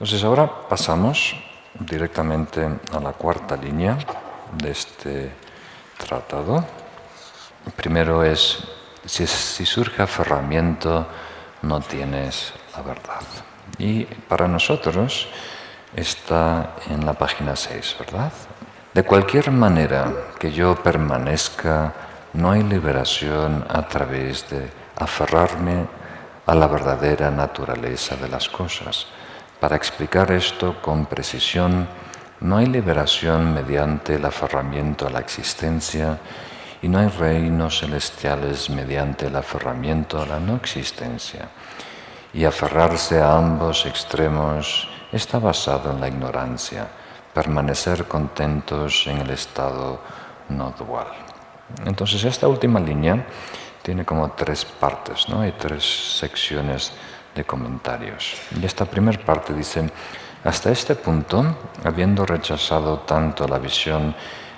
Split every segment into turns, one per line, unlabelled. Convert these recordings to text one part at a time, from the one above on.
Entonces ahora pasamos directamente a la cuarta línea de este tratado. Primero es, si surge aferramiento, no tienes la verdad. Y para nosotros está en la página 6, ¿verdad? De cualquier manera que yo permanezca, no hay liberación a través de aferrarme a la verdadera naturaleza de las cosas. Para explicar esto con precisión, no hay liberación mediante el aferramiento a la existencia y no hay reinos celestiales mediante el aferramiento a la no existencia. Y aferrarse a ambos extremos está basado en la ignorancia, permanecer contentos en el estado no dual. Entonces esta última línea tiene como tres partes, ¿no? Hay tres secciones de comentarios. Y esta primera parte dice, hasta este punto, habiendo rechazado tanto la visión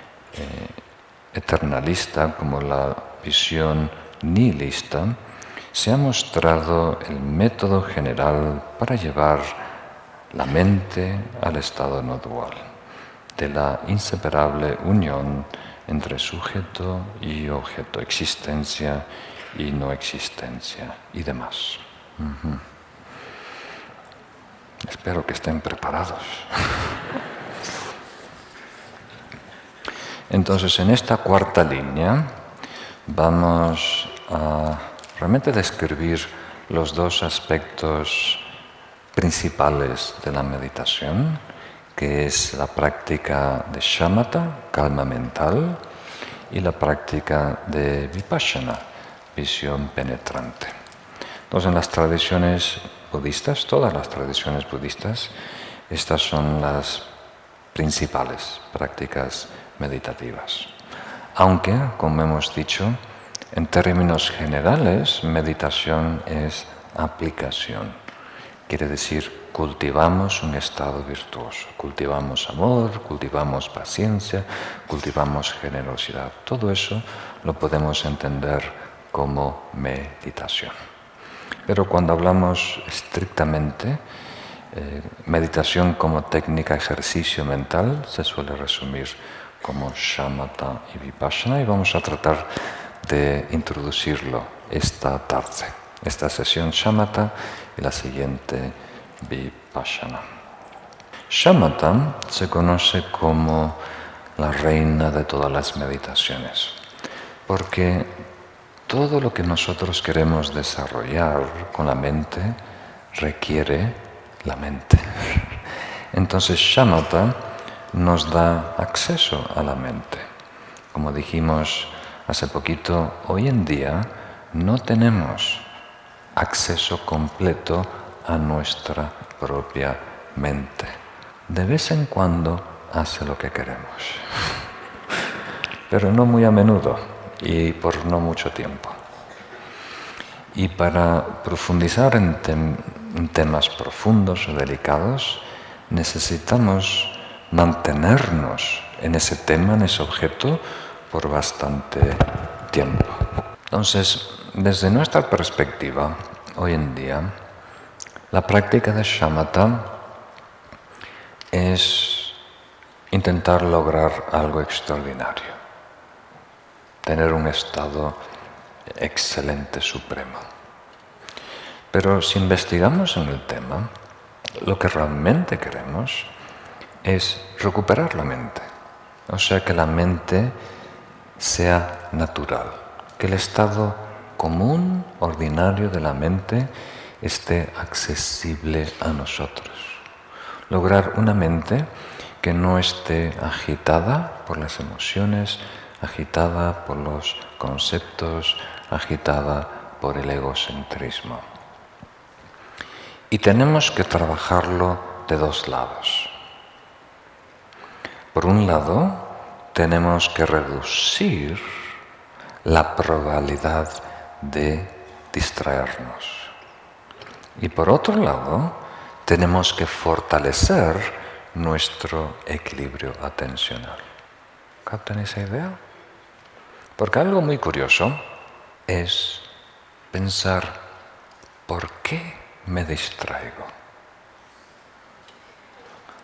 eternalista como la visión nihilista, se ha mostrado el método general para llevar la mente al estado no dual, de la inseparable unión entre sujeto y objeto, existencia y no existencia y demás. Espero que estén preparados. Entonces, en esta cuarta línea vamos a realmente describir los dos aspectos principales de la meditación, que es la práctica de shamatha, calma mental, y la práctica de vipassana, visión penetrante. Entonces, en las tradiciones budistas, todas las tradiciones budistas, estas son las principales prácticas meditativas. Aunque, como hemos dicho, en términos generales, meditación es aplicación. Quiere decir, cultivamos un estado virtuoso, cultivamos amor, cultivamos paciencia, cultivamos generosidad. Todo eso lo podemos entender como meditación. Pero cuando hablamos estrictamente, meditación como técnica, ejercicio mental, se suele resumir como shamatha y vipassana, y vamos a tratar de introducirlo esta tarde, esta sesión shamatha y la siguiente vipassana. Shamatha se conoce como la reina de todas las meditaciones, porque todo lo que nosotros queremos desarrollar con la mente requiere la mente. Entonces shamatha nos da acceso a la mente. Como dijimos hace poquito, hoy en día no tenemos acceso completo a nuestra propia mente. De vez en cuando hace lo que queremos, pero no muy a menudo y por no mucho tiempo. Y para profundizar en temas profundos o delicados, necesitamos mantenernos en ese tema, en ese objeto, por bastante tiempo. Entonces, desde nuestra perspectiva, hoy en día, la práctica de shamatha es intentar lograr algo extraordinario, tener un estado excelente, supremo. Pero si investigamos en el tema, lo que realmente queremos es recuperar la mente. O sea, que la mente sea natural, que el estado común, ordinario de la mente esté accesible a nosotros. Lograr una mente que no esté agitada por las emociones, agitada por los conceptos, agitada por el egocentrismo. Y tenemos que trabajarlo de dos lados. Por un lado, tenemos que reducir la probabilidad de distraernos. Y por otro lado, tenemos que fortalecer nuestro equilibrio atencional. ¿Captan esa idea? Porque algo muy curioso es pensar, ¿por qué me distraigo?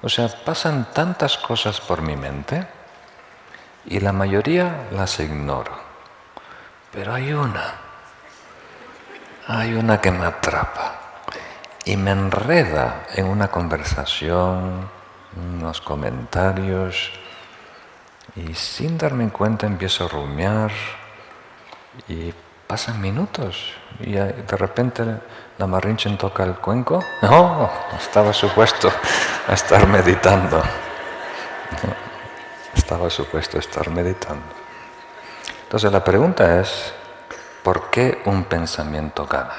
O sea, pasan tantas cosas por mi mente y la mayoría las ignoro. Pero hay una que me atrapa y me enreda en una conversación, unos comentarios, y sin darme cuenta empiezo a rumiar y pasan minutos y de repente la Marinchen toca el cuenco. No, estaba supuesto a estar meditando. Estaba supuesto a estar meditando. Entonces la pregunta es, ¿por qué un pensamiento gana?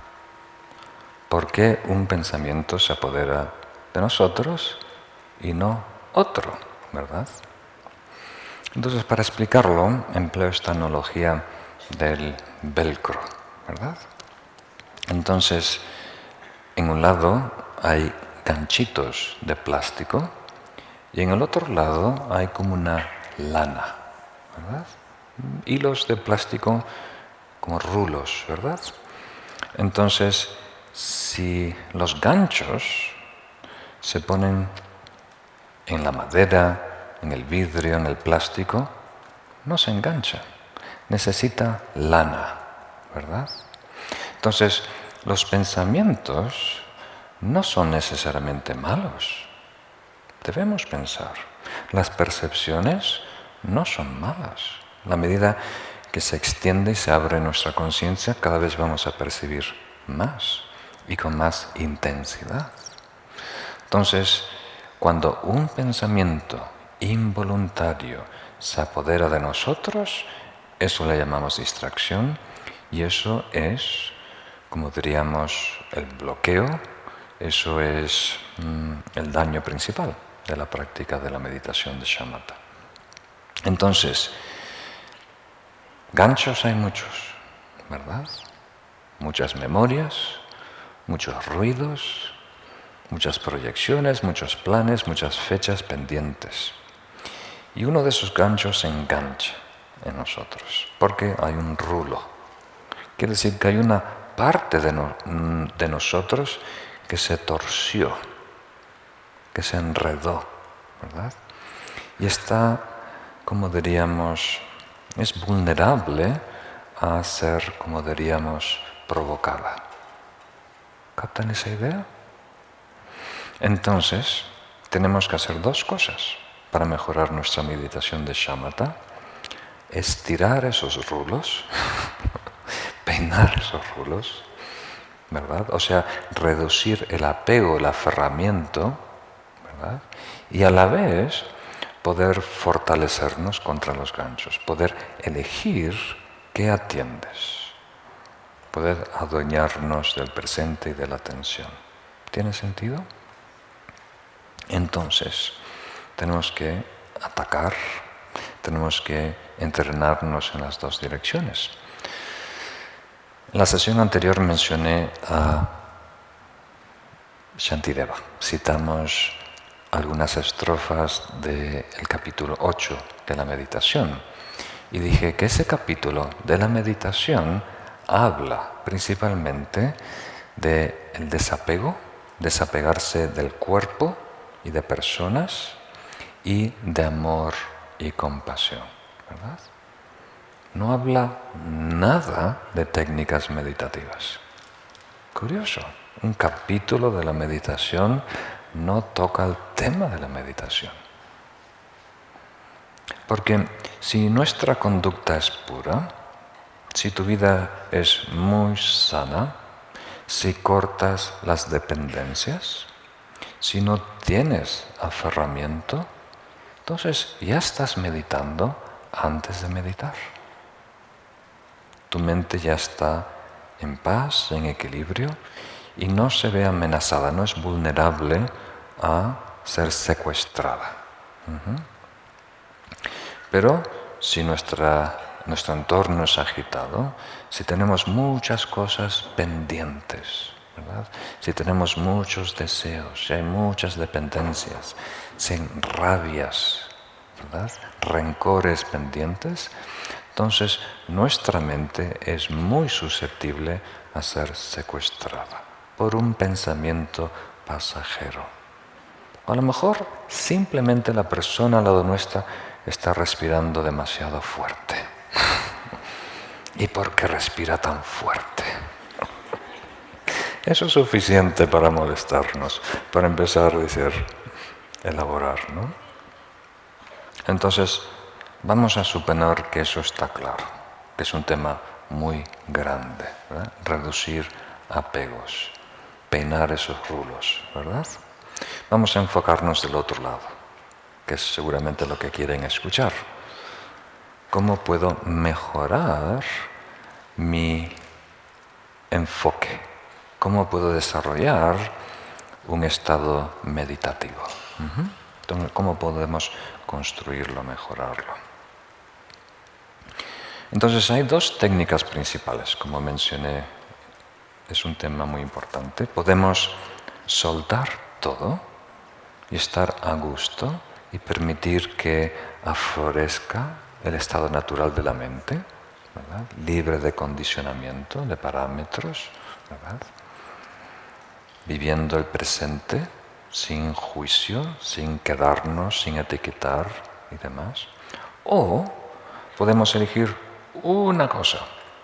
¿Por qué un pensamiento se apodera de nosotros y no otro, verdad? Entonces, para explicarlo, empleo esta analogía del velcro, ¿verdad? Entonces, en un lado hay ganchitos de plástico y en el otro lado hay como una lana, ¿verdad? Hilos de plástico como rulos, ¿verdad? Entonces, si los ganchos se ponen en la madera, en el vidrio, en el plástico, no se engancha. Necesita lana, ¿verdad? Entonces, los pensamientos no son necesariamente malos. Debemos pensar. Las percepciones no son malas. A medida que se extiende y se abre nuestra conciencia, cada vez vamos a percibir más y con más intensidad. Entonces, cuando un pensamiento involuntario se apodera de nosotros, eso le llamamos distracción y eso es, como diríamos, el bloqueo, eso es el daño principal de la práctica de la meditación de shamatha. Entonces, ganchos hay muchos, ¿verdad? Muchas memorias, muchos ruidos, muchas proyecciones, muchos planes, muchas fechas pendientes. Y uno de esos ganchos se engancha en nosotros, porque hay un rulo. Quiere decir que hay una parte de nosotros que se torció, que se enredó, ¿verdad? Y está, como diríamos, es vulnerable a ser, como diríamos, provocada. ¿Captan esa idea? Entonces, tenemos que hacer dos cosas para mejorar nuestra meditación de shamatha: estirar esos rulos, peinar esos rulos, ¿verdad? O sea, reducir el apego, el aferramiento, ¿verdad? Y a la vez poder fortalecernos contra los ganchos, poder elegir qué atiendes, poder adueñarnos del presente y de la atención. ¿Tiene sentido? Entonces, tenemos que atacar, tenemos que entrenarnos en las dos direcciones. En la sesión anterior mencioné a Shantideva. Citamos algunas estrofas del capítulo 8 de la meditación. Y dije que ese capítulo de la meditación habla principalmente del desapego, desapegarse del cuerpo y de personas, y de amor y compasión, ¿verdad? No habla nada de técnicas meditativas. Curioso, un capítulo de la meditación no toca el tema de la meditación. Porque si nuestra conducta es pura, si tu vida es muy sana, si cortas las dependencias, si no tienes aferramiento, entonces ya estás meditando antes de meditar. Tu mente ya está en paz, en equilibrio, y no se ve amenazada, no es vulnerable a ser secuestrada. Pero si nuestro entorno es agitado, si tenemos muchas cosas pendientes, ¿verdad? Si tenemos muchos deseos, si hay muchas dependencias, sin rabias, ¿verdad? Rencores pendientes, entonces nuestra mente es muy susceptible a ser secuestrada por un pensamiento pasajero, O a lo mejor simplemente la persona al lado nuestra está respirando demasiado fuerte. ¿Y por qué respira tan fuerte? Eso es suficiente para molestarnos, para empezar a elaborar, ¿no? Entonces, vamos a suponer que eso está claro, que es un tema muy grande, ¿verdad? Reducir apegos, peinar esos rulos, ¿verdad? Vamos a enfocarnos del otro lado, que es seguramente lo que quieren escuchar. ¿Cómo puedo mejorar mi enfoque? ¿Cómo puedo desarrollar un estado meditativo? Entonces, ¿cómo podemos construirlo, mejorarlo? Entonces, hay dos técnicas principales, como mencioné, es un tema muy importante. Podemos soltar todo y estar a gusto y permitir que aflorezca el estado natural de la mente, ¿verdad? Libre de condicionamiento, de parámetros, ¿verdad? Viviendo el presente sin juicio, sin quedarnos, sin etiquetar y demás. O podemos elegir una cosa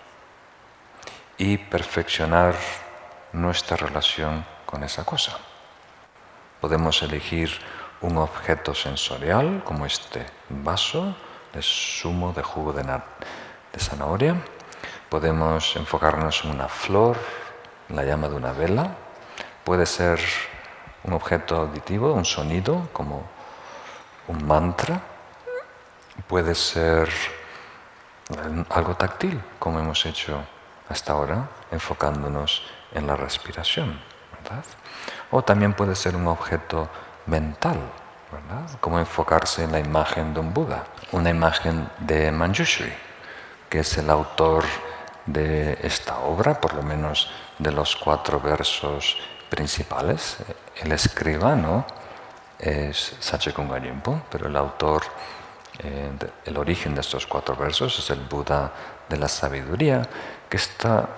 y perfeccionar nuestra relación con esa cosa. Podemos elegir un objeto sensorial como este vaso de zumo de jugo de zanahoria. Podemos enfocarnos en una flor, en la llama de una vela. Puede ser un objeto auditivo, un sonido como un mantra. Puede ser algo táctil, como hemos hecho hasta ahora, enfocándonos en la respiración, ¿verdad? O también puede ser un objeto mental, ¿verdad? Como enfocarse en la imagen de un Buda, una imagen de Manjushri, que es el autor de esta obra, por lo menos de los 4 versos principales. El escribano es Sachekhunga Rinpo, pero el autor, el origen de estos 4 versos es el Buda de la sabiduría, que está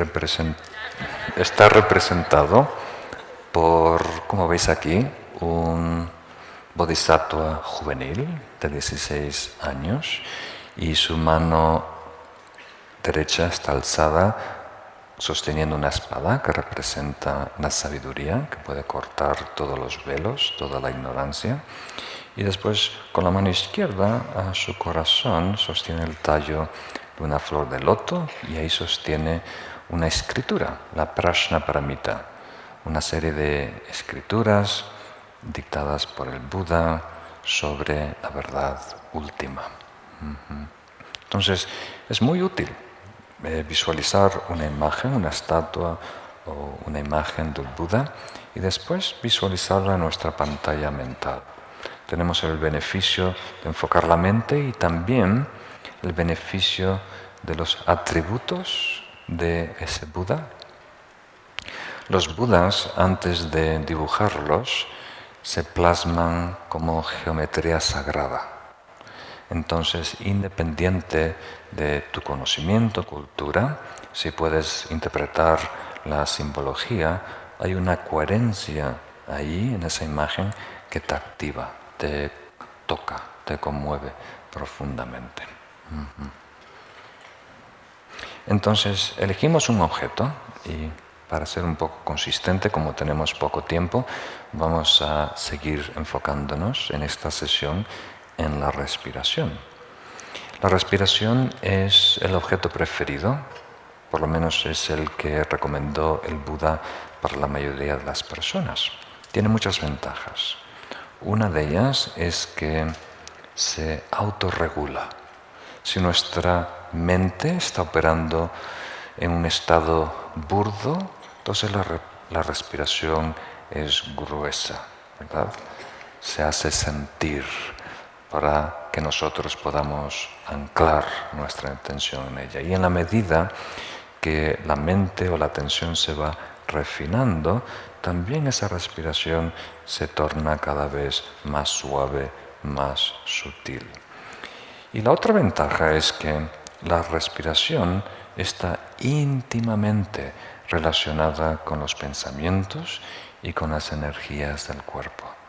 representado por, como veis aquí, un bodhisattva juvenil de 16 años y su mano derecha está alzada sosteniendo una espada que representa la sabiduría, que puede cortar todos los velos, toda la ignorancia. Y después, con la mano izquierda, a su corazón sostiene el tallo de una flor de loto y ahí sostiene una escritura, la Prajnaparamita, una serie de escrituras dictadas por el Buda sobre la verdad última. Entonces, es muy útil visualizar una imagen, una estatua o una imagen del Buda y después visualizarla en nuestra pantalla mental. Tenemos el beneficio de enfocar la mente y también el beneficio de los atributos de ese Buda. Los Budas, antes de dibujarlos, se plasman como geometría sagrada. Entonces, independiente de tu conocimiento, cultura, si puedes interpretar la simbología, hay una coherencia ahí en esa imagen que te activa, te toca, te conmueve profundamente. Entonces, elegimos un objeto y para ser un poco consistente, como tenemos poco tiempo, vamos a seguir enfocándonos en esta sesión en la respiración. La respiración es el objeto preferido, por lo menos es el que recomendó el Buda para la mayoría de las personas. Tiene muchas ventajas. Una de ellas es que se autorregula. Si nuestra mente está operando en un estado burdo, entonces la respiración es gruesa, ¿verdad? Se hace sentir para que nosotros podamos anclar nuestra atención en ella. Y en la medida que la mente o la atención se va refinando, también esa respiración se torna cada vez más suave, más sutil. Y la otra ventaja es que la respiración está íntimamente relacionada con los pensamientos y con las energías del cuerpo.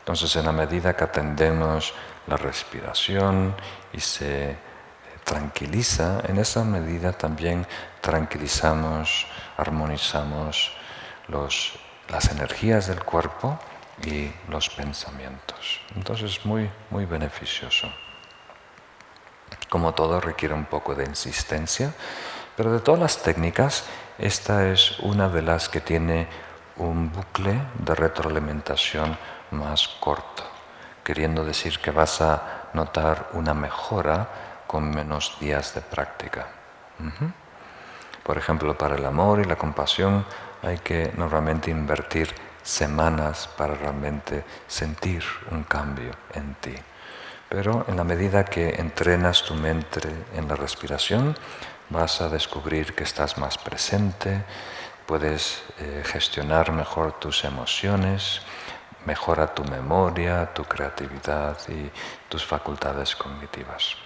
Entonces, en la medida que atendemos la respiración y se tranquiliza, en esa medida también tranquilizamos, armonizamos las energías del cuerpo y los pensamientos. Entonces es muy, muy beneficioso. Como todo, requiere un poco de insistencia, pero de todas las técnicas, esta es una de las que tiene un bucle de retroalimentación más corto, queriendo decir que vas a notar una mejora con menos días de práctica. Por ejemplo, para el amor y la compasión hay que normalmente invertir semanas para realmente sentir un cambio en ti. Pero en la medida que entrenas tu mente en la respiración, vas a descubrir que estás más presente, puedes gestionar mejor tus emociones, mejora tu memoria, tu creatividad y tus facultades cognitivas.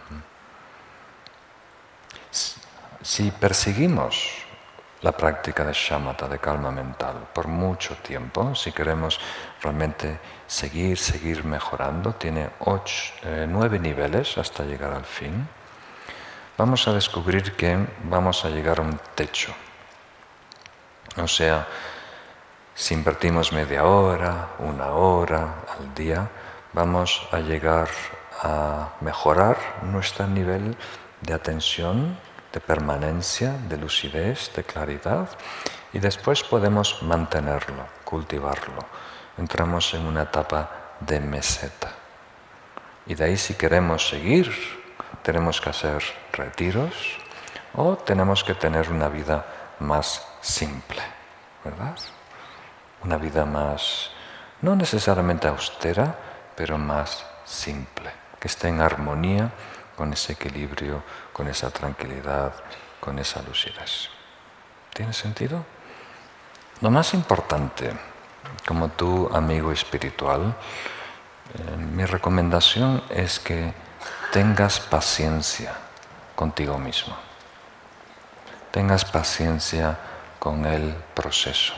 Si perseguimos la práctica de shamatha, de calma mental, por mucho tiempo, si queremos realmente seguir mejorando, tiene 9 niveles hasta llegar al fin, vamos a descubrir que vamos a llegar a un techo. O sea, si invertimos media hora, 1 hora al día, vamos a llegar a mejorar nuestro nivel de atención, de permanencia, de lucidez, de claridad, y después podemos mantenerlo, cultivarlo. Entramos en una etapa de meseta. Y de ahí, si queremos seguir, tenemos que hacer retiros o tenemos que tener una vida más simple, ¿verdad? Una vida más, no necesariamente austera, pero más simple, que esté en armonía con ese equilibrio, con esa tranquilidad, con esa lucidez. ¿Tiene sentido? Lo más importante, como tu amigo espiritual, mi recomendación es que tengas paciencia contigo mismo. Tengas paciencia con el proceso.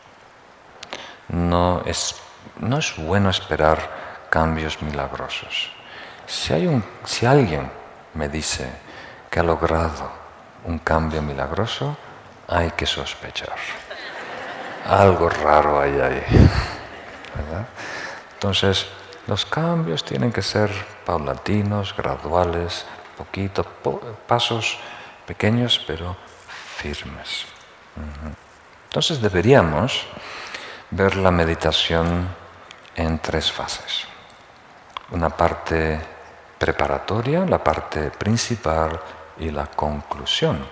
No es bueno esperar cambios milagrosos. Si alguien me dice que ha logrado un cambio milagroso, hay que sospechar. Algo raro hay ahí, ¿verdad? Entonces, los cambios tienen que ser paulatinos, graduales, pasos pequeños pero firmes. Entonces deberíamos ver la meditación en 3 fases. Una parte preparatoria, la parte principal y la conclusión.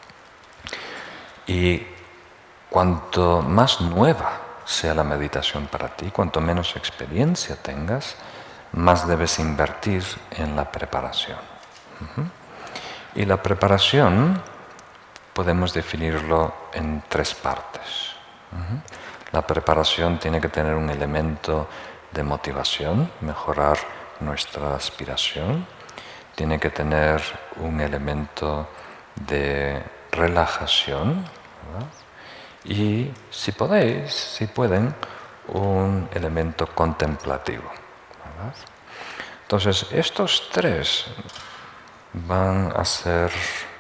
Y cuanto más nueva sea la meditación para ti, cuanto menos experiencia tengas, más debes invertir en la preparación. Y la preparación podemos definirlo en 3 partes. La preparación tiene que tener un elemento de motivación, mejorar nuestra aspiración. Tiene que tener un elemento de relajación, ¿verdad? Y si pueden, un elemento contemplativo, ¿verdad? Entonces, estos 3 van a ser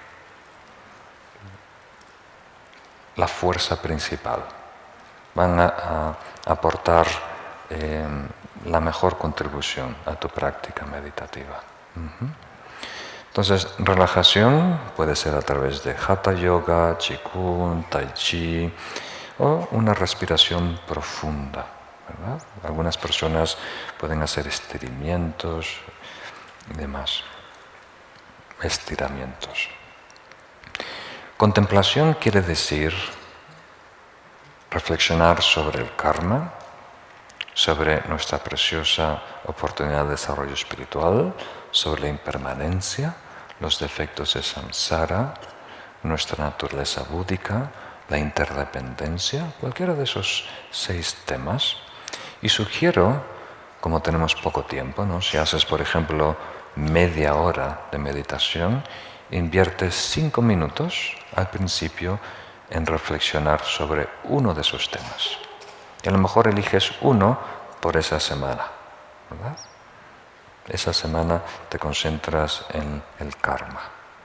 la fuerza principal, van a aportar la mejor contribución a tu práctica meditativa. Entonces, relajación puede ser a través de Hatha Yoga, Qigong, Tai Chi o una respiración profunda, ¿verdad? Algunas personas pueden hacer estiramientos y demás. Estiramientos. Contemplación quiere decir reflexionar sobre el karma, sobre nuestra preciosa oportunidad de desarrollo espiritual, sobre la impermanencia, los defectos de samsara, nuestra naturaleza búdica, la interdependencia, cualquiera de esos 6 temas. Y sugiero, como tenemos poco tiempo, ¿no? Si haces, por ejemplo, media hora de meditación, inviertes 5 minutos al principio en reflexionar sobre uno de esos temas. Y a lo mejor eliges uno por esa semana, ¿verdad? Esa semana te concentras en el karma.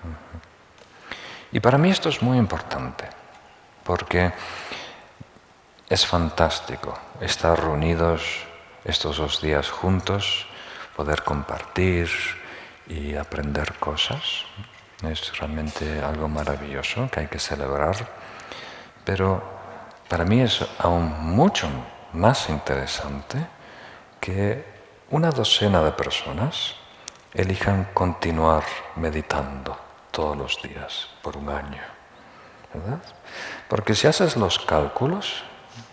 Y para mí esto es muy importante, porque es fantástico estar reunidos estos 2 días juntos, poder compartir y aprender cosas. Es realmente algo maravilloso que hay que celebrar, pero para mí es aún mucho más interesante que una docena de personas elijan continuar meditando todos los días por 1 año, ¿verdad? Porque si haces los cálculos,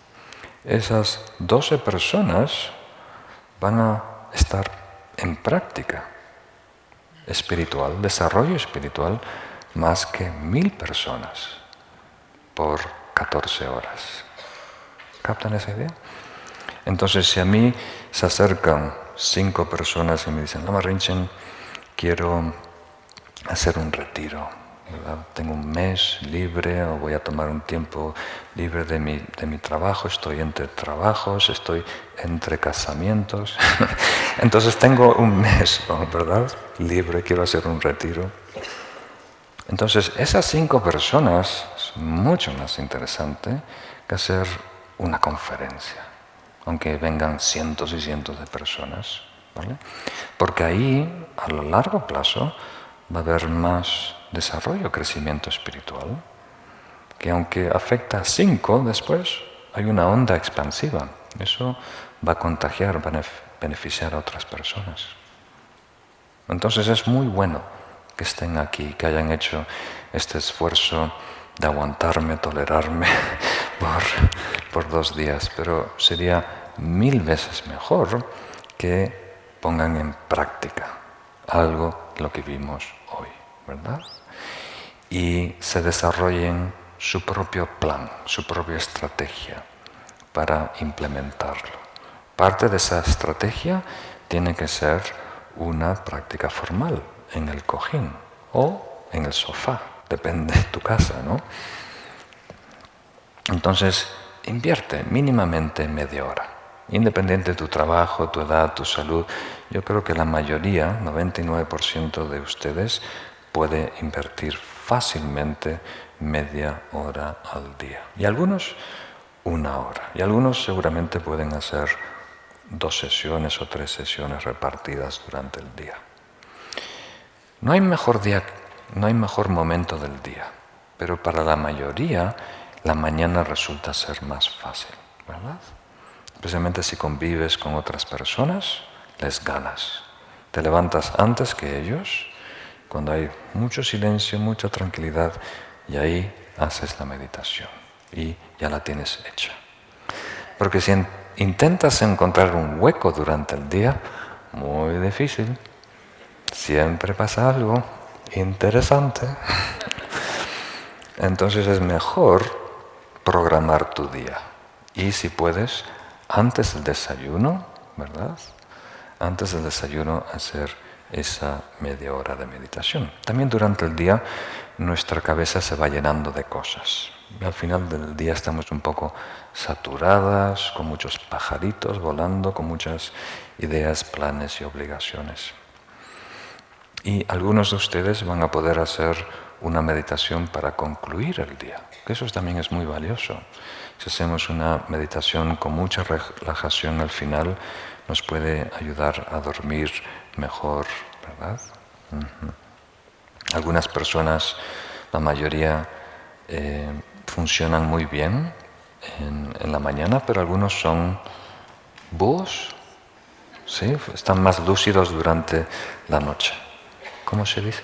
esas 12 personas van a estar en práctica espiritual, desarrollo espiritual, más que 1000 personas por 14 horas. ¿Captan esa idea? Entonces, si a mí se acercan 5 personas y me dicen, Lama Rinchen, quiero hacer un retiro, ¿verdad? Tengo 1 mes libre o voy a tomar un tiempo libre de mi trabajo, estoy entre trabajos, estoy entre casamientos. Entonces tengo 1 mes, ¿verdad? Libre, quiero hacer un retiro. Entonces esas 5 personas es mucho más interesante que hacer una conferencia, aunque vengan cientos y cientos de personas, ¿vale? Porque ahí, a lo largo plazo, va a haber más desarrollo, crecimiento espiritual, que aunque afecta a 5, después hay una onda expansiva. Eso va a contagiar, va a beneficiar a otras personas. Entonces es muy bueno que estén aquí, que hayan hecho este esfuerzo de aguantarme, tolerarme por 2 días, pero sería 1000 veces mejor que pongan en práctica algo lo que vimos hoy, ¿verdad? Y se desarrollen su propio plan, su propia estrategia para implementarlo. Parte de esa estrategia tiene que ser una práctica formal en el cojín o en el sofá, depende de tu casa, ¿no? Entonces, invierte mínimamente media hora. Independiente de tu trabajo, tu edad, tu salud, yo creo que la mayoría, 99% de ustedes, puede invertir fácilmente media hora al día. Y algunos 1 hora. Y algunos seguramente pueden hacer 2 sesiones o 3 sesiones repartidas durante el día. No hay mejor día, no hay mejor momento del día, pero para la mayoría la mañana resulta ser más fácil, ¿verdad? Especialmente si convives con otras personas, les ganas. Te levantas antes que ellos, cuando hay mucho silencio, mucha tranquilidad, y ahí haces la meditación y ya la tienes hecha. Porque si intentas encontrar un hueco durante el día, muy difícil. Siempre pasa algo interesante. Entonces es mejor programar tu día. Y si puedes, antes del desayuno, ¿verdad? Antes del desayuno hacer esa media hora de meditación. También durante el día nuestra cabeza se va llenando de cosas. Y al final del día estamos un poco saturadas, con muchos pajaritos volando, con muchas ideas, planes y obligaciones. Y algunos de ustedes van a poder hacer una meditación para concluir el día, que eso también es muy valioso. Si hacemos una meditación con mucha relajación al final, nos puede ayudar a dormir mejor, ¿verdad? Algunas personas, la mayoría, funcionan muy bien en la mañana, pero algunos son búhos, ¿sí? Están más lúcidos durante la noche. ¿Cómo se dice?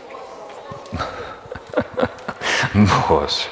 Búhos.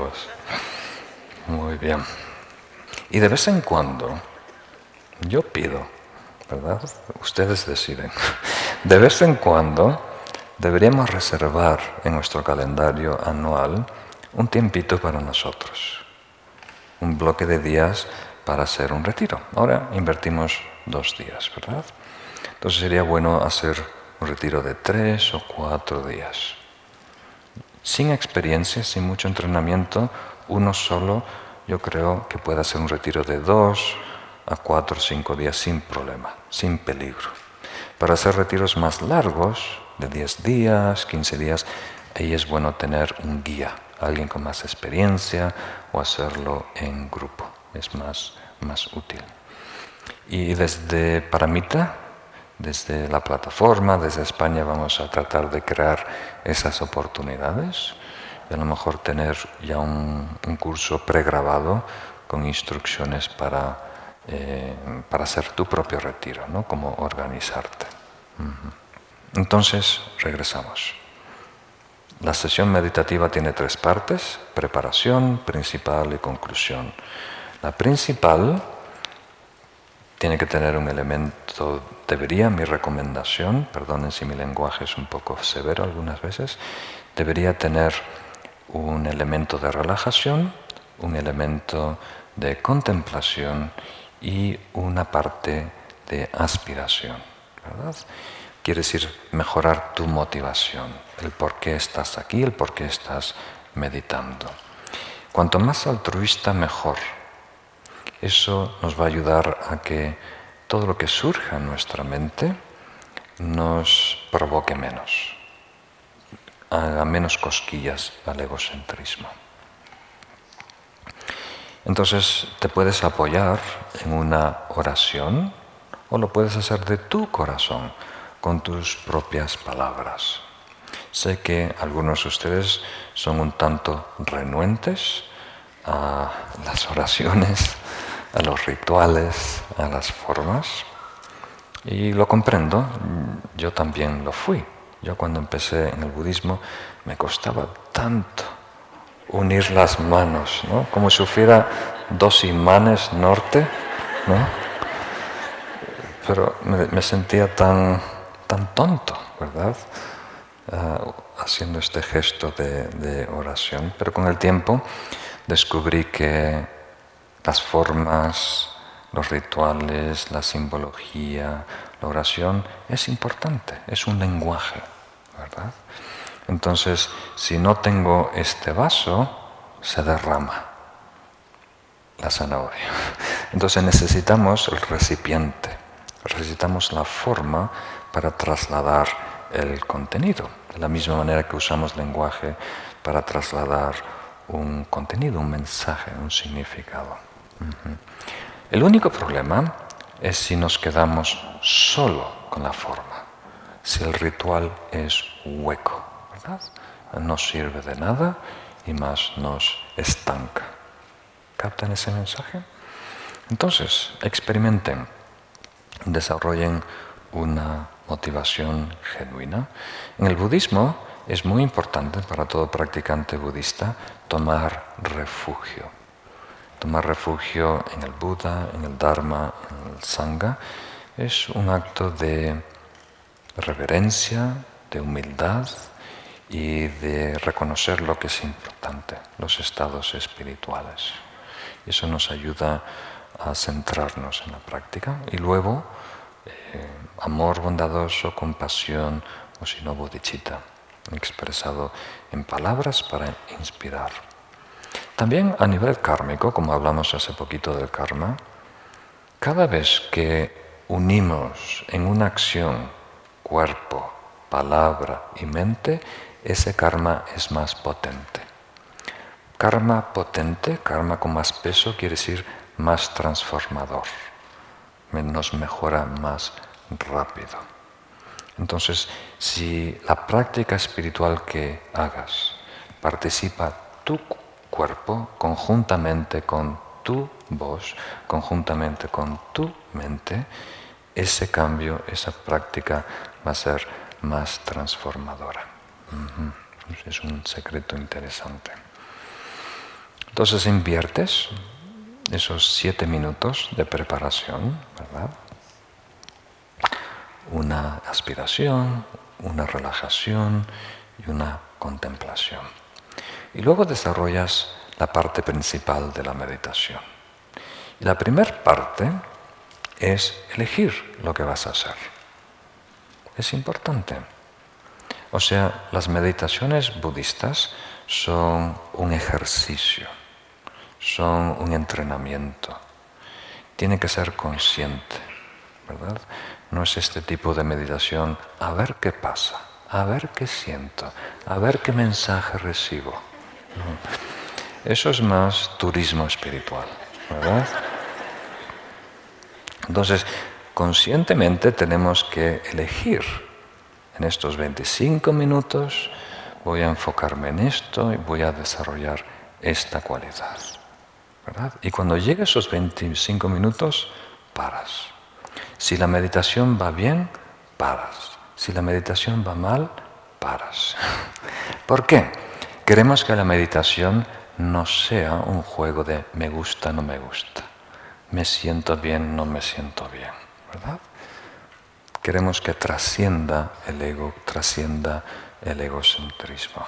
Muy bien. Y de vez en cuando, yo pido, ¿verdad? Ustedes deciden. De vez en cuando deberíamos reservar en nuestro calendario anual un tiempito para nosotros. Un bloque de días para hacer un retiro. Ahora invertimos 2 días, ¿verdad? Entonces sería bueno hacer un retiro de 3 o 4 días. Sin experiencia, sin mucho entrenamiento, uno solo, yo creo que puede hacer un retiro de 2 a 4 o 5 días sin problema, sin peligro. Para hacer retiros más largos, de 10 días, 15 días, ahí es bueno tener un guía, alguien con más experiencia, o hacerlo en grupo, es más útil. Y desde Paramita, desde la plataforma, desde España, vamos a tratar de crear esas oportunidades y a lo mejor tener ya un curso pregrabado con instrucciones para hacer tu propio retiro, ¿no? Cómo organizarte. Entonces, regresamos. La sesión meditativa tiene 3 partes: preparación, principal y conclusión. La principal tiene que tener un elemento, mi recomendación, perdonen si mi lenguaje es un poco severo algunas veces, debería tener un elemento de relajación, un elemento de contemplación y una parte de aspiración, ¿verdad? Quiere decir mejorar tu motivación, el por qué estás aquí, el por qué estás meditando. Cuanto más altruista, mejor. Eso nos va a ayudar a que todo lo que surja en nuestra mente nos provoque menos, haga menos cosquillas al egocentrismo. Entonces te puedes apoyar en una oración o lo puedes hacer de tu corazón, con tus propias palabras. Sé que algunos de ustedes son un tanto renuentes a las oraciones, a los rituales, a las formas, y lo comprendo, yo también lo fui. Yo cuando empecé en el budismo me costaba tanto unir las manos, ¿no? Como si fuera 2 imanes norte, ¿no? Pero me sentía tan tonto, ¿verdad? Haciendo este gesto de oración. Pero con el tiempo descubrí que las formas, los rituales, la simbología, la oración es importante, es un lenguaje, ¿verdad? Entonces, si no tengo este vaso, se derrama la zanahoria. Entonces necesitamos el recipiente, necesitamos la forma para trasladar el contenido, de la misma manera que usamos lenguaje para trasladar un contenido, un mensaje, un significado. El único problema es si nos quedamos solo con la forma, si el ritual es hueco, ¿verdad? No sirve de nada y más nos estanca. ¿Captan ese mensaje? Entonces, experimenten, desarrollen una motivación genuina. En el budismo es muy importante para todo practicante budista tomar refugio. Tomar refugio en el Buda, en el Dharma, en el Sangha, es un acto de reverencia, de humildad y de reconocer lo que es importante, los estados espirituales. Y eso nos ayuda a centrarnos en la práctica. Y luego, amor bondadoso, compasión, o si no, bodhicitta, expresado en palabras para inspirar. También a nivel kármico, como hablamos hace poquito del karma, cada vez que unimos en una acción cuerpo, palabra y mente, ese karma es más potente. Karma potente, karma con más peso, quiere decir más transformador, nos mejora más rápido. Entonces, si la práctica espiritual que hagas participa tu cuerpo conjuntamente con tu voz, conjuntamente con tu mente, ese cambio, esa práctica va a ser más transformadora. Es un secreto interesante. Entonces inviertes esos 7 minutos de preparación, ¿verdad? Una aspiración, una relajación y una contemplación. Y luego desarrollas la parte principal de la meditación. Y la primera parte es elegir lo que vas a hacer. Es importante. O sea, las meditaciones budistas son un ejercicio, son un entrenamiento tiene que ser consciente, ¿verdad? No es este tipo de meditación, a ver qué pasa, a ver qué siento, a ver qué mensaje recibo. No. Eso es más turismo espiritual, ¿verdad? Entonces, conscientemente tenemos que elegir. En estos 25 minutos voy a enfocarme en esto y voy a desarrollar esta cualidad, ¿verdad? Y cuando llegue esos 25 minutos, paras. Si la meditación va bien, paras. Si la meditación va mal, paras. ¿Por qué? Queremos que la meditación no sea un juego de me gusta, no me gusta. Me siento bien, no me siento bien, ¿verdad? Queremos que trascienda el ego, trascienda el egocentrismo.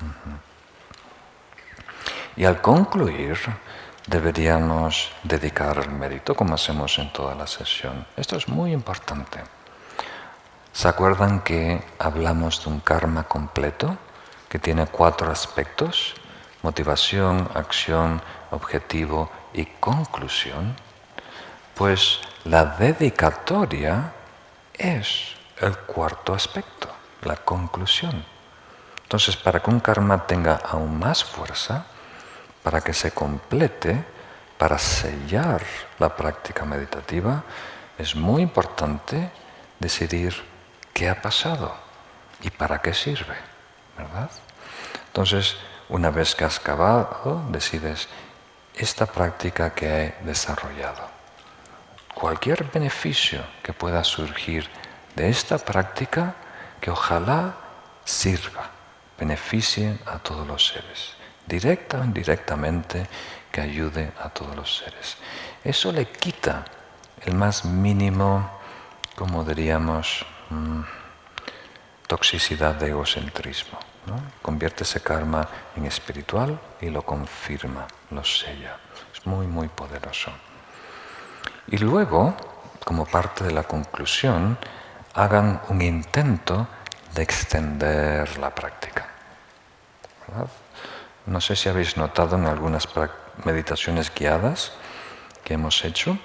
Y al concluir, deberíamos dedicar el mérito, como hacemos en toda la sesión. Esto es muy importante. ¿Se acuerdan que hablamos de un karma completo que tiene 4 aspectos? Motivación, acción, objetivo y conclusión. Pues la dedicatoria es el 4º aspecto, la conclusión. Entonces, para que un karma tenga aún más fuerza, para que se complete, para sellar la práctica meditativa, es muy importante decidir qué ha pasado y para qué sirve, ¿verdad? Entonces, una vez que has acabado, decides esta práctica que he desarrollado. Cualquier beneficio que pueda surgir de esta práctica, que ojalá sirva, beneficie a todos los seres, directa o indirectamente, que ayude a todos los seres. Eso le quita el más mínimo, como diríamos, toxicidad de egocentrismo, ¿no? Convierte ese karma en espiritual y lo confirma, lo sella. Es muy, muy poderoso. Y luego, como parte de la conclusión, hagan un intento de extender la práctica, ¿verdad? No sé si habéis notado en algunas meditaciones guiadas que hemos hecho,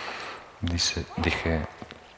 dije,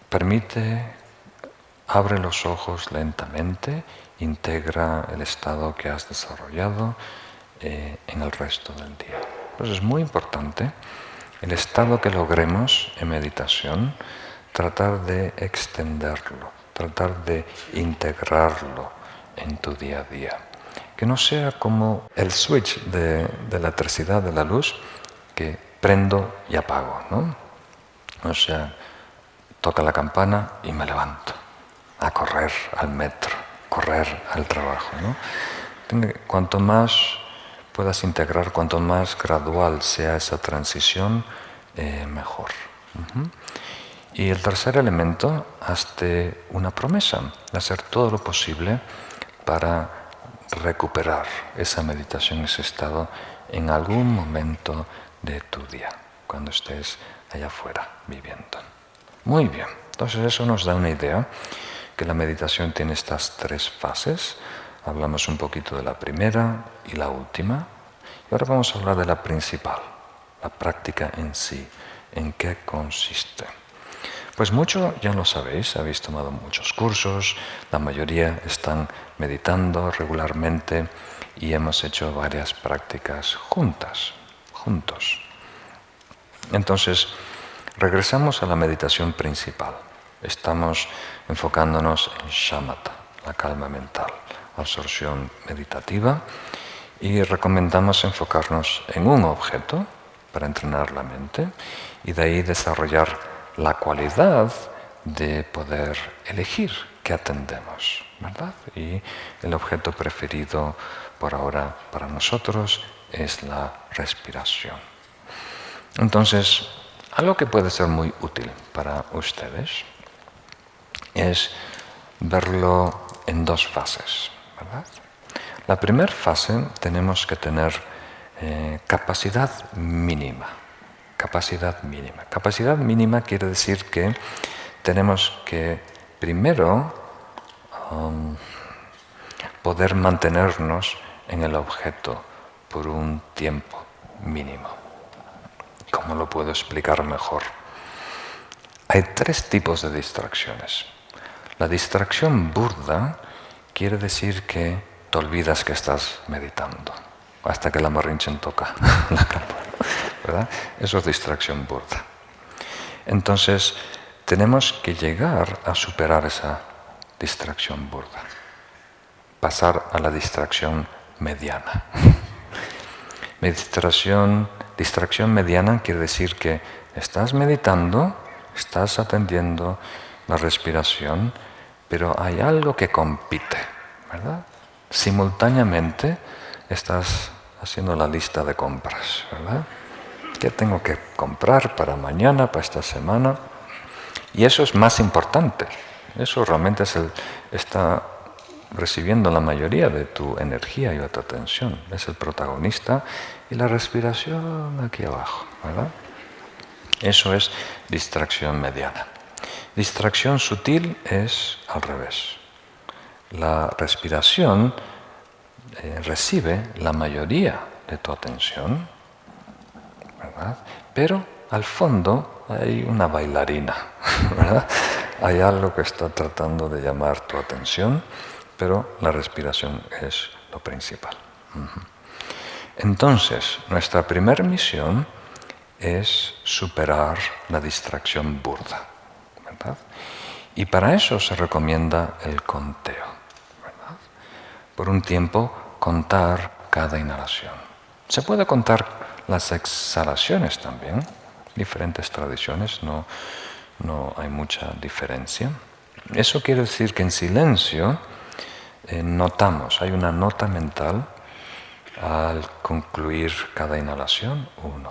abre los ojos lentamente, integra el estado que has desarrollado en el resto del día. Entonces es muy importante el estado que logremos en meditación, tratar de extenderlo, tratar de integrarlo en tu día a día. Que no sea como el switch de la electricidad, de la luz, que prendo y apago, ¿no? O sea, toca la campana y me levanto a correr al metro, correr al trabajo, ¿no? Cuanto más puedas integrar, cuanto más gradual sea esa transición, mejor. Y el tercer elemento, hazte una promesa de hacer todo lo posible para recuperar esa meditación, ese estado en algún momento de tu día, cuando estés allá afuera viviendo. Muy bien, entonces eso nos da una idea que la meditación tiene estas 3 fases. Hablamos un poquito de la primera y la última. Y ahora vamos a hablar de la principal, la práctica en sí, en qué consiste. Pues mucho ya lo sabéis, habéis tomado muchos cursos, la mayoría están meditando regularmente y hemos hecho varias prácticas juntos. Entonces, regresamos a la meditación principal. Estamos enfocándonos en shamatha, la calma mental, absorción meditativa, y recomendamos enfocarnos en un objeto para entrenar la mente y de ahí desarrollar la cualidad de poder elegir qué atendemos, ¿verdad? Y el objeto preferido por ahora para nosotros es la respiración. Entonces, algo que puede ser muy útil para ustedes es verlo en 2 fases, ¿verdad? La primera fase tenemos que tener capacidad mínima. Capacidad mínima. Capacidad mínima quiere decir que tenemos que primero poder mantenernos en el objeto por un tiempo mínimo. ¿Cómo lo puedo explicar mejor? Hay 3 tipos de distracciones. La distracción burda quiere decir que te olvidas que estás meditando hasta que la Marinchen toca la campana, ¿verdad? Eso es distracción burda. Entonces, tenemos que llegar a superar esa distracción burda, pasar a la distracción mediana. Distracción mediana quiere decir que estás meditando, estás atendiendo la respiración, pero hay algo que compite, ¿verdad? Simultáneamente estás haciendo la lista de compras, ¿verdad? ¿Qué tengo que comprar para mañana, para esta semana? Y eso es más importante. Eso realmente está recibiendo la mayoría de tu energía y de tu atención. Es el protagonista y la respiración aquí abajo, ¿verdad? Eso es distracción mediana. Distracción sutil es al revés. La respiración recibe la mayoría de tu atención, ¿verdad? Pero al fondo hay una bailarina, ¿verdad? Hay algo que está tratando de llamar tu atención, pero la respiración es lo principal. Entonces, nuestra primera misión es superar la distracción burda, ¿verdad? Y para eso se recomienda el conteo, ¿verdad? Por un tiempo, contar cada inhalación. Se puede contar las exhalaciones también. Diferentes tradiciones, no hay mucha diferencia. Eso quiere decir que en silencio notamos, hay una nota mental al concluir cada inhalación. 1,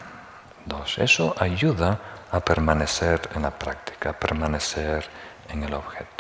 2. Eso ayuda a permanecer en la práctica, a permanecer en el objeto.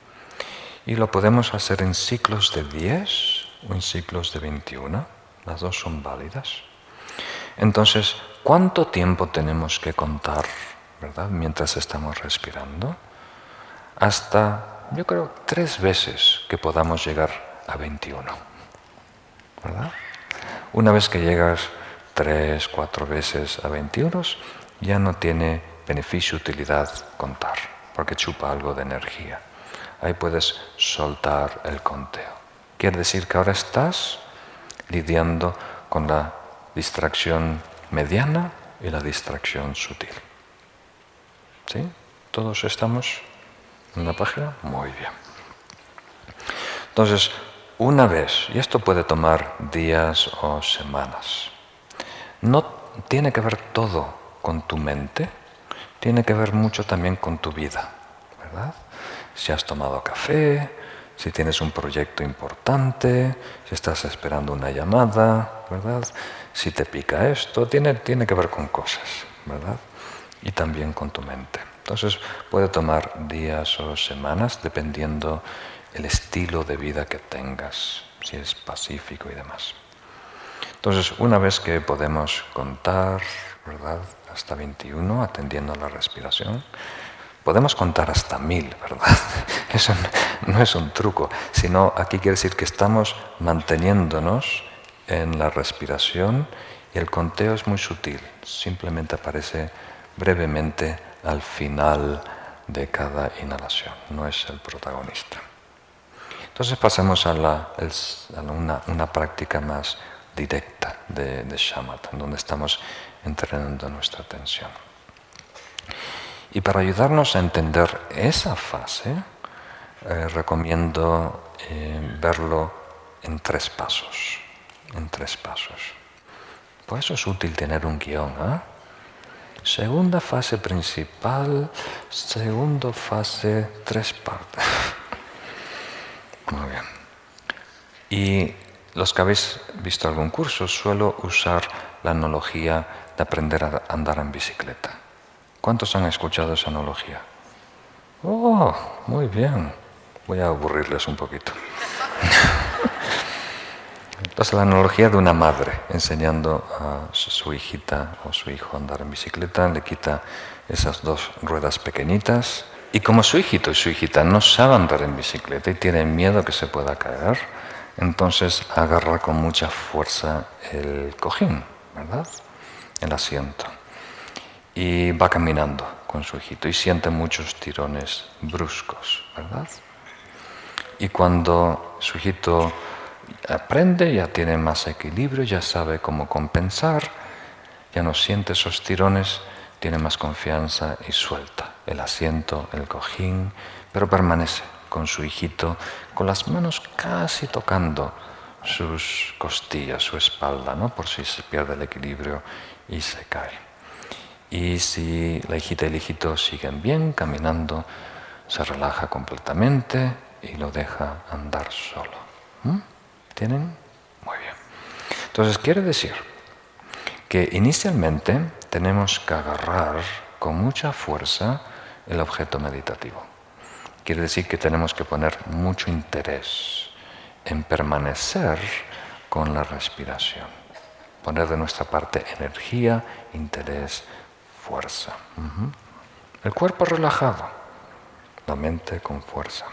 Y lo podemos hacer en ciclos de 10 o en ciclos de 21. Las dos son válidas. Entonces, ¿cuánto tiempo tenemos que contar, ¿verdad?, mientras estamos respirando? Hasta, yo creo, 3 veces que podamos llegar a 21. ¿Verdad? Una vez que llegas 3, 4 veces a 21, ya no tiene beneficio, utilidad contar, porque chupa algo de energía. Ahí puedes soltar el conteo. Quiere decir que ahora estás lidiando con la distracción mediana y la distracción sutil. ¿Sí? ¿Todos estamos en la página? Muy bien. Entonces, una vez, y esto puede tomar días o semanas, no tiene que ver todo con tu mente, tiene que ver mucho también con tu vida, ¿verdad? Si has tomado café, si tienes un proyecto importante, si estás esperando una llamada, ¿verdad? Si te pica esto, tiene que ver con cosas, ¿verdad? Y también con tu mente. Entonces puede tomar días o semanas dependiendo el estilo de vida que tengas, si es pacífico y demás. Entonces, una vez que podemos contar, ¿verdad?, hasta 21, atendiendo a la respiración, podemos contar hasta 1000, ¿verdad? Eso no es un truco, sino aquí quiere decir que estamos manteniéndonos en la respiración y el conteo es muy sutil, simplemente aparece brevemente al final de cada inhalación, no es el protagonista. Entonces pasemos a una práctica más directa de shamatha, en donde estamos entrenando nuestra atención. Y para ayudarnos a entender esa fase, recomiendo verlo en 3 pasos. En 3 pasos. Por eso es útil tener un guión, ¿eh? Segunda fase principal, segunda fase, 3 partes. Muy bien. Y los que habéis visto algún curso, suelo usar la analogía de aprender a andar en bicicleta. ¿Cuántos han escuchado esa analogía? ¡Oh, muy bien! Voy a aburrirles un poquito. Entonces, la analogía de una madre enseñando a su hijita o su hijo a andar en bicicleta, le quita esas 2 ruedas pequeñitas y como su hijito y su hijita no saben andar en bicicleta y tienen miedo que se pueda caer, entonces agarra con mucha fuerza el cojín, ¿verdad? el asiento y va caminando con su hijito y siente muchos tirones bruscos, ¿verdad? Y cuando su hijito aprende, ya tiene más equilibrio, ya sabe cómo compensar, ya no siente esos tirones, tiene más confianza y suelta el asiento, el cojín, pero permanece con su hijito, con las manos casi tocando sus costillas, su espalda, ¿no? Por si se pierde el equilibrio y se cae. Y si la hijita y el hijito siguen bien caminando, se relaja completamente y lo deja andar solo. ¿Tienen? Muy bien. Entonces quiere decir que inicialmente tenemos que agarrar con mucha fuerza el objeto meditativo. Quiere decir que tenemos que poner mucho interés en permanecer con la respiración. Poner de nuestra parte energía, interés, fuerza. El cuerpo relajado, la mente con fuerza.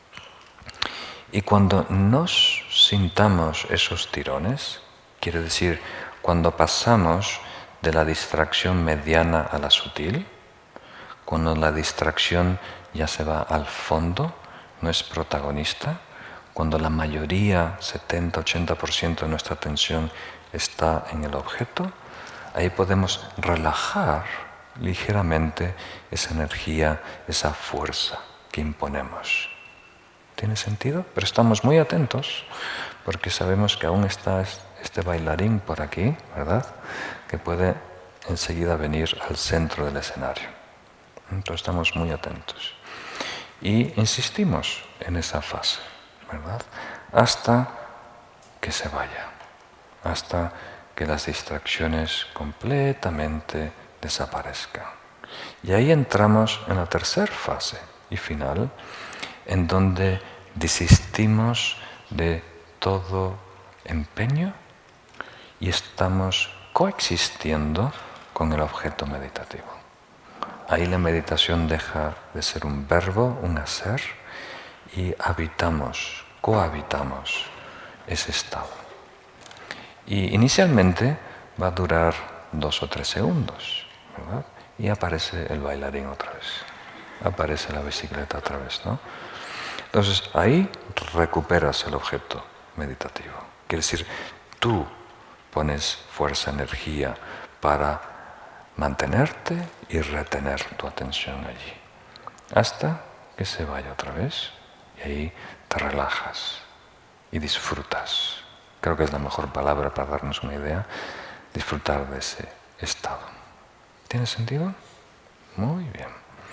Y cuando nos sintamos esos tirones, quiere decir cuando pasamos de la distracción mediana a la sutil, cuando la distracción ya se va al fondo, no es protagonista, cuando la mayoría, 70-80% de nuestra atención está en el objeto, ahí podemos relajar ligeramente esa energía, esa fuerza que imponemos. ¿Tiene sentido? Pero estamos muy atentos porque sabemos que aún está este bailarín por aquí, ¿verdad? Que puede enseguida venir al centro del escenario. Entonces estamos muy atentos. Y insistimos en esa fase, ¿verdad? Hasta que se vaya, hasta que las distracciones completamente desaparezcan. Y ahí entramos en la tercera fase y final, en donde desistimos de todo empeño y estamos coexistiendo con el objeto meditativo. Ahí la meditación deja de ser un verbo, un hacer, y cohabitamos ese estado. Y inicialmente va a durar 2 o 3 segundos, ¿verdad? Y aparece el bailarín otra vez, aparece la bicicleta otra vez, ¿no? Entonces ahí recuperas el objeto meditativo. Quiere decir, tú pones fuerza, energía para mantenerte y retener tu atención allí, hasta que se vaya otra vez y ahí te relajas y disfrutas. Creo que es la mejor palabra para darnos una idea, disfrutar de ese estado. ¿Tiene sentido? Muy bien.